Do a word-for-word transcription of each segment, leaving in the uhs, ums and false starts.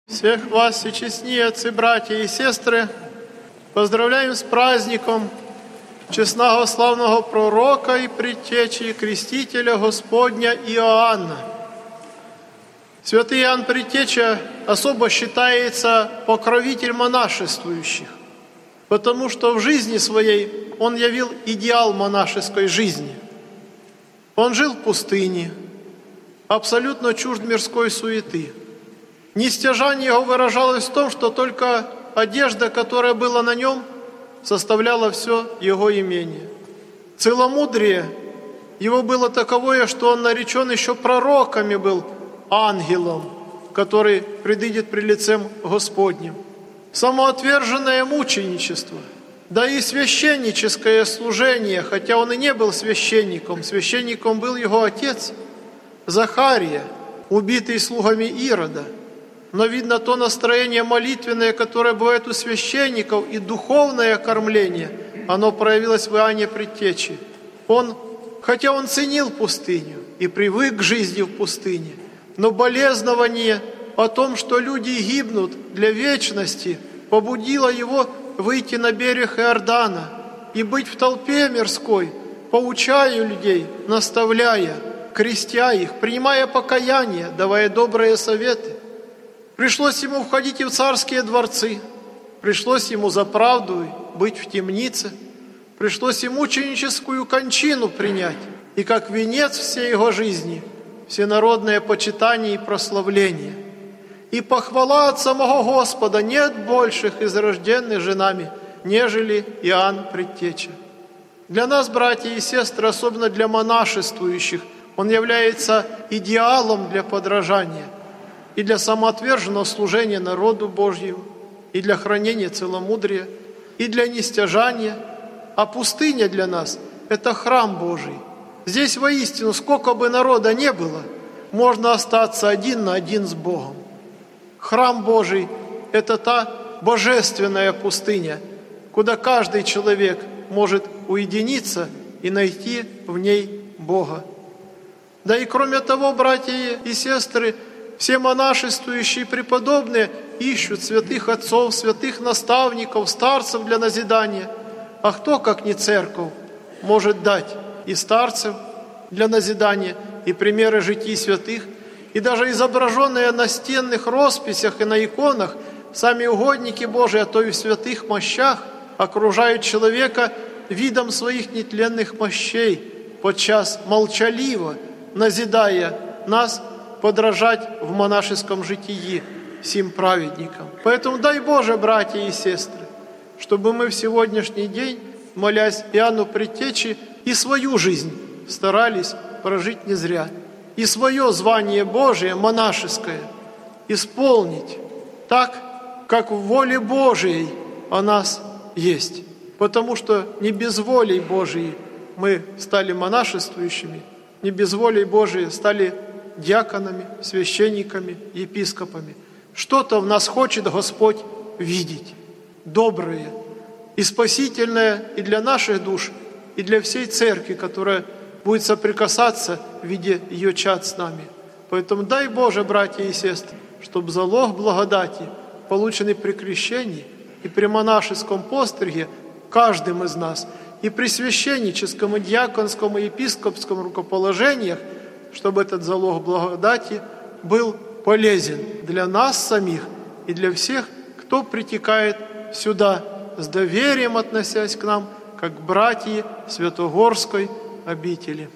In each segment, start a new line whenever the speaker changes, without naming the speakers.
Всех вас, всечестные отцы, братья и сестры, поздравляем с праздником честного славного пророка и предтечи и крестителя Господня Иоанна. Святый Иоанн Предтеча особо считается покровитель монашествующих, потому что в жизни своей он явил идеал монашеской жизни. Он жил в пустыне, абсолютно чужд мирской суеты. Нестяжание его выражалось в том, что только одежда, которая была на нем, составляла все его имение. Целомудрие его было таковое, что он наречен еще пророками был, ангелом, который предыдет при лицем Господнем. Самоотверженное мученичество, да и священническое служение, хотя он и не был священником, священником был его отец Захария, убитый слугами Ирода. Но видно то настроение молитвенное, которое бывает у священников, и духовное кормление, оно проявилось в Иоанне Предтече. Он, хотя он ценил пустыню и привык к жизни в пустыне, но болезнование о том, что люди гибнут для вечности, побудило его выйти на берег Иордана и быть в толпе мирской, поучая людей, наставляя, крестя их, принимая покаяние, давая добрые советы. Пришлось ему входить и в царские дворцы, пришлось ему за правду быть в темнице, пришлось ему мученическую кончину принять, и как венец всей его жизни всенародное почитание и прославление. И похвала от самого Господа: нет больших из рожденных же нами, нежели Иоанн Предтеча. Для нас, братья и сестры, особенно для монашествующих, он является идеалом для подражания, и для самоотверженного служения народу Божьему, и для хранения целомудрия, и для нестяжания. А пустыня для нас – это храм Божий. Здесь воистину, сколько бы народа не было, можно остаться один на один с Богом. Храм Божий – это та божественная пустыня, куда каждый человек может уединиться и найти в ней Бога. Да и кроме того, братья и сестры, все монашествующие преподобные ищут святых отцов, святых наставников, старцев для назидания. А кто, как не церковь, может дать и старцев для назидания, и примеры житий святых, и даже изображенные на стенных росписях и на иконах сами угодники Божии, а то и в святых мощах, окружают человека видом своих нетленных мощей, подчас молчаливо назидая нас подражать в монашеском житии сим праведникам. Поэтому дай Боже, братья и сестры, чтобы мы в сегодняшний день, молясь Иоанну Предтече, и свою жизнь старались прожить не зря, и свое звание Божие, монашеское, исполнить так, как в воле Божией о нас есть. Потому что не без воли Божией мы стали монашествующими, не без воли Божией стали диаконами, священниками, епископами. Что-то в нас хочет Господь видеть, доброе и спасительное и для наших душ, и для всей церкви, которая будет соприкасаться в виде ее чад с нами. Поэтому дай Боже, братья и сестры, чтобы залог благодати, полученный при крещении и при монашеском постриге каждым из нас, и при священническом, и диаконском, и епископском рукоположениях, чтобы этот залог благодати был полезен для нас самих и для всех, кто притекает сюда, с доверием относясь к нам, как к братьям Святогорской обители.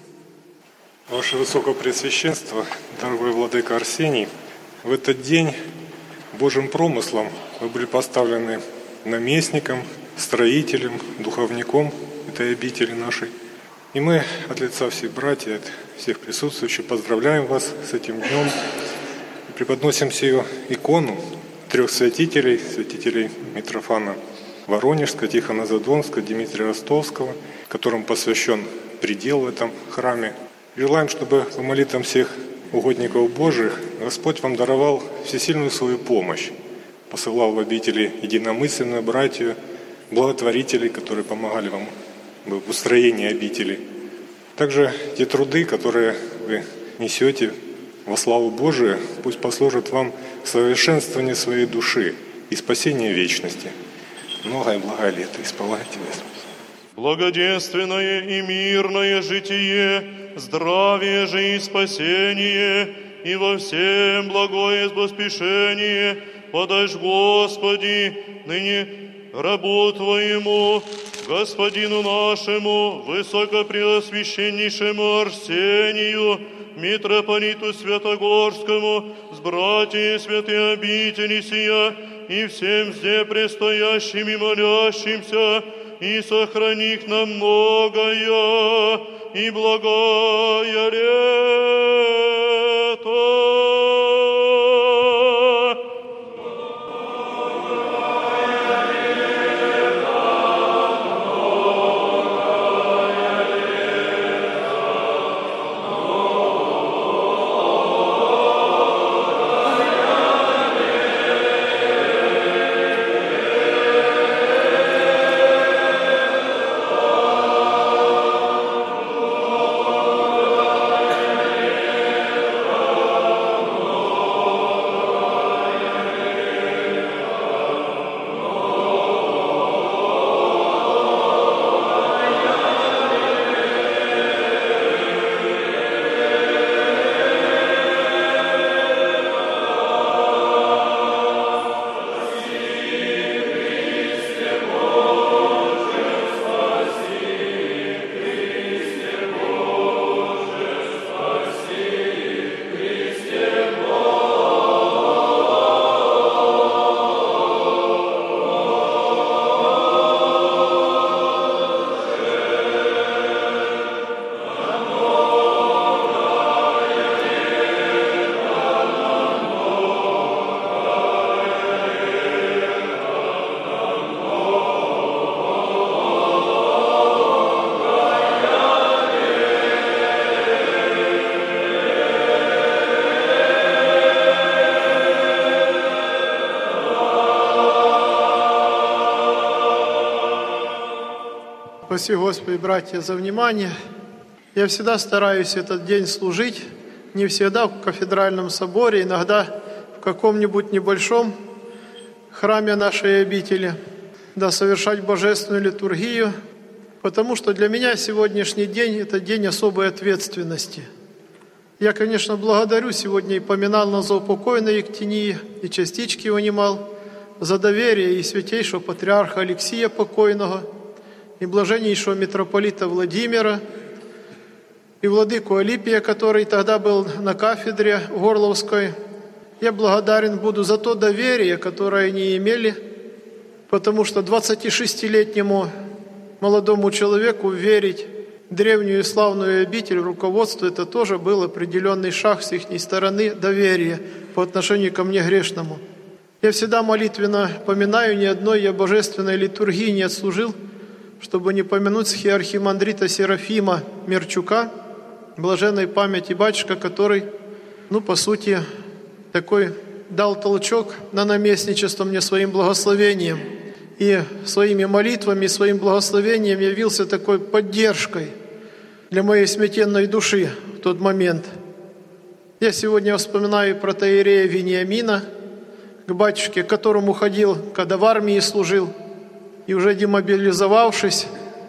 Ваше Высокопреосвященство, дорогой владыка Арсений, в этот день Божьим промыслом вы были поставлены наместником, строителем, духовником этой обители нашей. И мы от лица всех братьев, от всех присутствующих поздравляем вас с этим днем. И преподносим сию икону трех святителей, святителей Митрофана Воронежского, Тихона Задонского, Дмитрия Ростовского, которым посвящен предел в этом храме. Желаем, чтобы по молитвам всех угодников Божьих Господь вам даровал всесильную свою помощь, посылал в обители единомысленную братью, благотворителей, которые помогали вам в устроении обители. Также те труды, которые вы несете во славу Божию, пусть послужат вам совершенствования своей души и спасения вечности. Многое благое лето исполняйте Тебе.
Благоденственное и мирное житие, здравие же и спасение, и во всем благое поспешение подашь, Господи, ныне рабу Твоему, Господину нашему, высокопреосвященнейшему Арсению, митрополиту Святогорскому, с братьями святой обители сия, и всем здесь предстоящим и молящимся, и сохрани их на многое и благое лето.
Спаси, Господи, братья, за внимание. Я всегда стараюсь этот день служить, не всегда в кафедральном соборе, иногда в каком-нибудь небольшом храме нашей обители, да совершать божественную литургию, потому что для меня сегодняшний день – это день особой ответственности. Я, конечно, благодарю, сегодня и поминал на заупокойной Ектинии, и частички унимал, за доверие и святейшего патриарха Алексия покойного, и блаженнейшего митрополита Владимира, и владыку Алипия, который тогда был на кафедре Горловской. Я благодарен буду за то доверие, которое они имели, потому что двадцатишестилетнему молодому человеку верить в древнюю и славную обитель, руководство, это тоже был определенный шаг с их стороны доверия по отношению ко мне грешному. Я всегда молитвенно поминаю, ни одной я божественной литургии не отслужил, чтобы не помянуть схиархимандрита Серафима Мерчука, блаженной памяти батюшка, который, ну, по сути, такой дал толчок на наместничество мне своим благословением. И своими молитвами, своим благословением явился такой поддержкой для моей смятенной души в тот момент. Я сегодня вспоминаю протоиерея Вениамина, к батюшке, к которому ходил, когда в армии служил. И уже демобилизовавшись,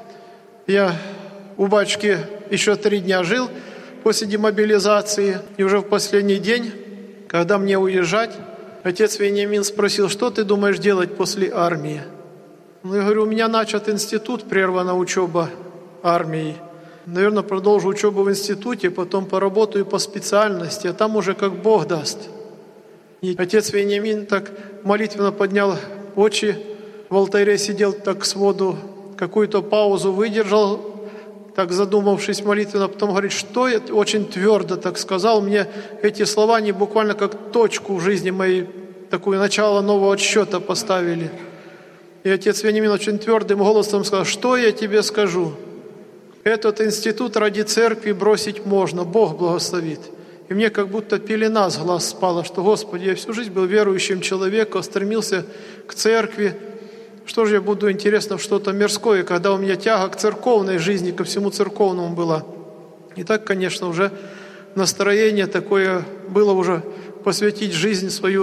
я у батюшки еще три дня жил после демобилизации. И уже в последний день, когда мне уезжать, отец Вениамин спросил: что ты думаешь делать после армии? Ну, я говорю, у меня начат институт, прервана учеба армией. Наверное, продолжу учебу в институте, потом поработаю по специальности, а там уже как Бог даст. И отец Вениамин так молитвенно поднял очи, в алтаре сидел так к своду, какую-то паузу выдержал, так задумавшись молитвенно, потом говорит, что я очень твердо так сказал, мне эти слова не буквально как точку в жизни моей, такое начало нового отсчета поставили. И отец Вениамин очень твердым голосом сказал, что я тебе скажу? Этот институт ради церкви бросить можно, Бог благословит. И мне как будто пелена с глаз спала, что, Господи, я всю жизнь был верующим человеком, стремился к церкви. Что же я буду, интересно, в что-то мирское, когда у меня тяга к церковной жизни, ко всему церковному была. И так, конечно, уже настроение такое было уже посвятить жизнь свою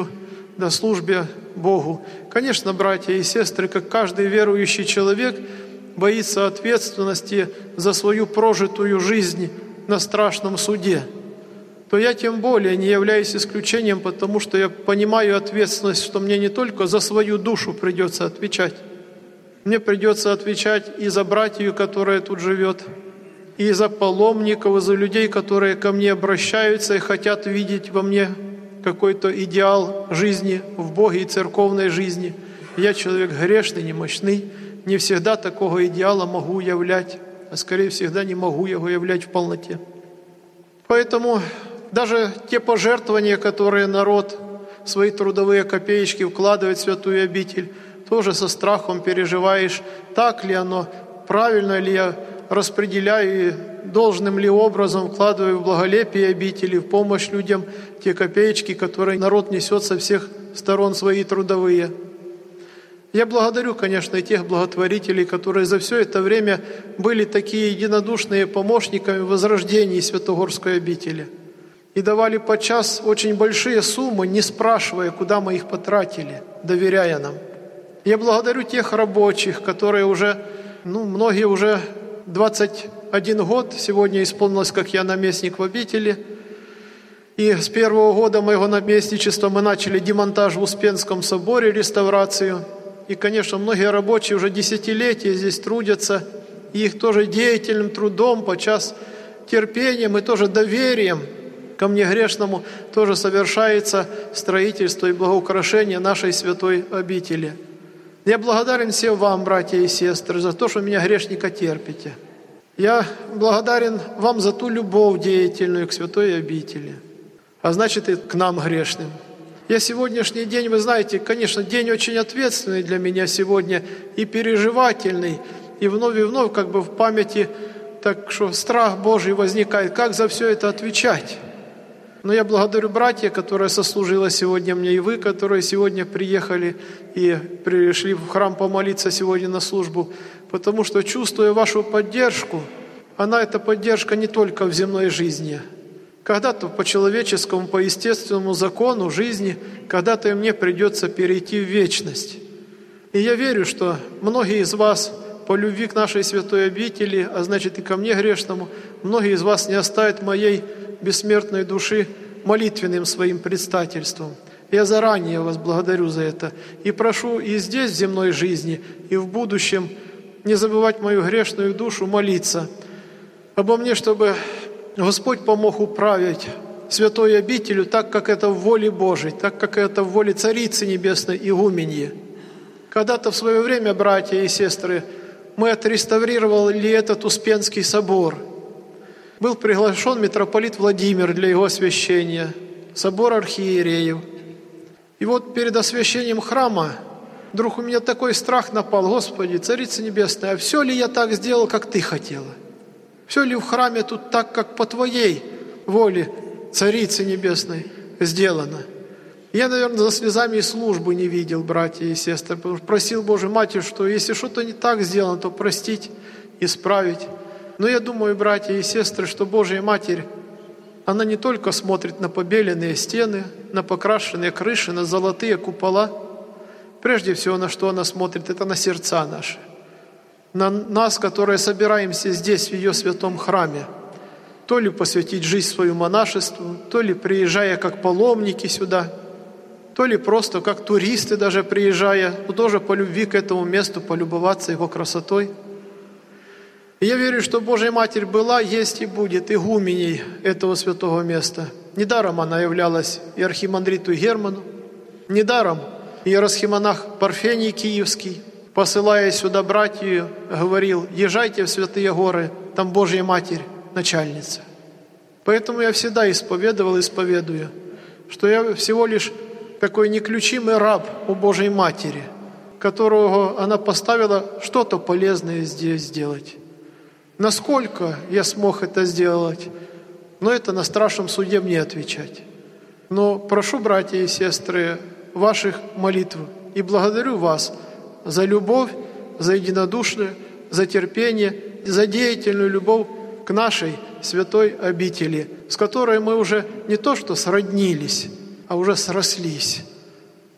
на службе Богу. Конечно, братья и сестры, как каждый верующий человек боится ответственности за свою прожитую жизнь на страшном суде, то я тем более не являюсь исключением, потому что я понимаю ответственность, что мне не только за свою душу придется отвечать. Мне придется отвечать и за братью, которая тут живет, и за паломников, и за людей, которые ко мне обращаются и хотят видеть во мне какой-то идеал жизни в Боге и церковной жизни. Я человек грешный, немощный, не всегда такого идеала могу являть, а скорее всегда не могу его являть в полноте. Поэтому даже те пожертвования, которые народ, свои трудовые копеечки вкладывает в святую обитель, тоже со страхом переживаешь, так ли оно, правильно ли я распределяю и должным ли образом вкладываю в благолепие обители, в помощь людям те копеечки, которые народ несет со всех сторон свои трудовые. Я благодарю, конечно, и тех благотворителей, которые за все это время были такие единодушные помощниками в возрождении Святогорской обители и давали подчас очень большие суммы, не спрашивая, куда мы их потратили, доверяя нам. Я благодарю тех рабочих, которые уже, ну, многие уже двадцать один год, сегодня исполнилось, как я наместник в обители, и с первого года моего наместничества мы начали демонтаж в Успенском соборе, реставрацию. И, конечно, многие рабочие уже десятилетия здесь трудятся, и их тоже деятельным трудом, подчас терпением и тоже доверием ко мне грешному тоже совершается строительство и благоукрашение нашей святой обители. Я благодарен всем вам, братья и сестры, за то, что меня грешника терпите. Я благодарен вам за ту любовь деятельную к святой обители, а значит и к нам грешным. Я сегодняшний день, вы знаете, конечно, день очень ответственный для меня сегодня и переживательный, и вновь и вновь как бы в памяти, так что страх Божий возникает, как за все это отвечать. Но я благодарю братья, которые сослужила сегодня мне, и вы, которые сегодня приехали и пришли в храм помолиться сегодня на службу, потому что, чувствуя вашу поддержку, она, эта поддержка не только в земной жизни. Когда-то по человеческому, по естественному закону жизни, когда-то мне придется перейти в вечность. И я верю, что многие из вас по любви к нашей святой обители, а значит и ко мне грешному, многие из вас не оставят моей бессмертной души молитвенным своим предстательством. Я заранее вас благодарю за это и прошу и здесь, в земной жизни, и в будущем не забывать мою грешную душу молиться обо мне, чтобы Господь помог управить святой обителью так, как это в воле Божией, так, как это в воле Царицы Небесной Игуменьи. Когда-то в свое время, братья и сестры, мы отреставрировали этот Успенский собор. Был приглашен митрополит Владимир для его освящения, собор архиереев. И вот перед освящением храма вдруг у меня такой страх напал: Господи, Царица Небесная, а все ли я так сделал, как Ты хотела? Все ли в храме тут так, как по Твоей воле, Царицы Небесной, сделано? Я, наверное, за слезами и службы не видел, братья и сестры, потому что просил Божию Матерь, что если что-то не так сделано, то простить, исправить. Но я думаю, братья и сестры, что Божья Матерь, она не только смотрит на побеленные стены, на покрашенные крыши, на золотые купола. Прежде всего, на что она смотрит, это на сердца наши. На нас, которые собираемся здесь, в ее святом храме, то ли посвятить жизнь свою монашеству, то ли приезжая как паломники сюда, то ли просто как туристы даже приезжая, но тоже по любви к этому месту, полюбоваться его красотой. И я верю, что Божья Матерь была, есть и будет игуменей этого святого места. Недаром она являлась и архимандриту Герману, недаром иеросхимонах Парфений Киевский, посылая сюда братью, говорил: езжайте в святые горы, там Божья Матерь, начальница. Поэтому я всегда исповедовал, исповедую, что я всего лишь такой неключимый раб у Божьей Матери, которого она поставила что-то полезное здесь сделать. Насколько я смог это сделать, но это на страшном суде мне отвечать. Но прошу, братья и сестры, ваших молитв и благодарю вас за любовь, за единодушие, за терпение, за деятельную любовь к нашей святой обители, с которой мы уже не то что сроднились, а уже срослись.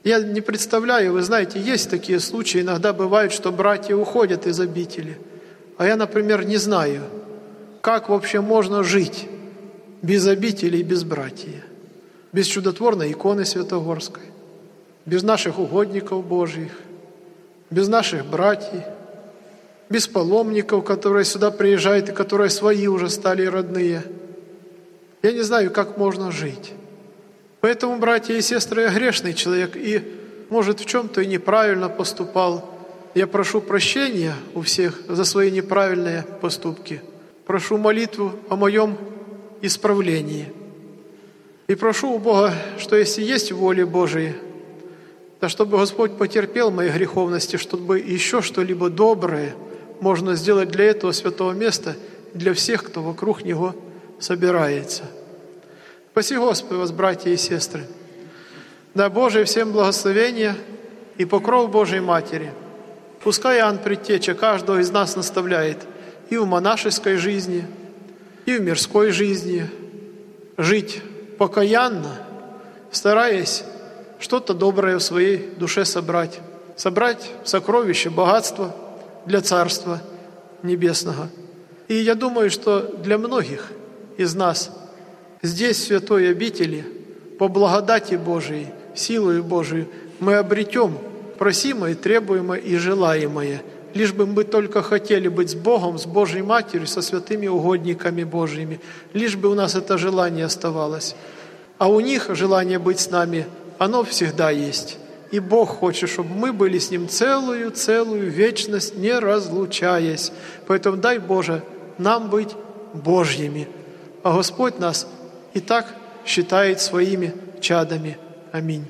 Я не представляю, вы знаете, есть такие случаи, иногда бывает, что братья уходят из обители. А я, например, не знаю, как вообще можно жить без обители и без братья, без чудотворной иконы Святогорской, без наших угодников Божьих, без наших братьев, без паломников, которые сюда приезжают и которые свои уже стали родные. Я не знаю, как можно жить. Поэтому, братья и сестры, я грешный человек и, может, в чем-то и неправильно поступал. Я прошу прощения у всех за свои неправильные поступки. Прошу молитву о моем исправлении. И прошу у Бога, что если есть воля Божия, то чтобы Господь потерпел мои греховности, чтобы еще что-либо доброе можно сделать для этого святого места, для всех, кто вокруг него собирается. Спаси Господи вас, братья и сестры. Да Божие всем благословения и покров Божией Матери. Пускай Иоанн Предтеча каждого из нас наставляет и в монашеской жизни, и в мирской жизни жить покаянно, стараясь что-то доброе в своей душе собрать. Собрать сокровище, богатство для Царства Небесного. И я думаю, что для многих из нас здесь, в святой обители, по благодати Божией, силою Божией, мы обретем просимое, требуемое и желаемое, лишь бы мы только хотели быть с Богом, с Божьей Матерью, со святыми угодниками Божьими, лишь бы у нас это желание оставалось. А у них желание быть с нами, оно всегда есть. И Бог хочет, чтобы мы были с Ним целую-целую вечность, не разлучаясь. Поэтому дай, Боже, нам быть Божьими. А Господь нас и так считает своими чадами. Аминь.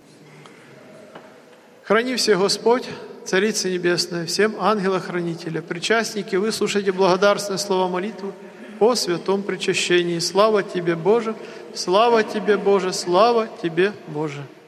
Храни всех Господь, Царица Небесная, всем ангела-хранителя, причастники, вы слушайте благодарственное слово молитвы о святом причащении. Слава Тебе, Боже! Слава Тебе, Боже! Слава Тебе, Боже!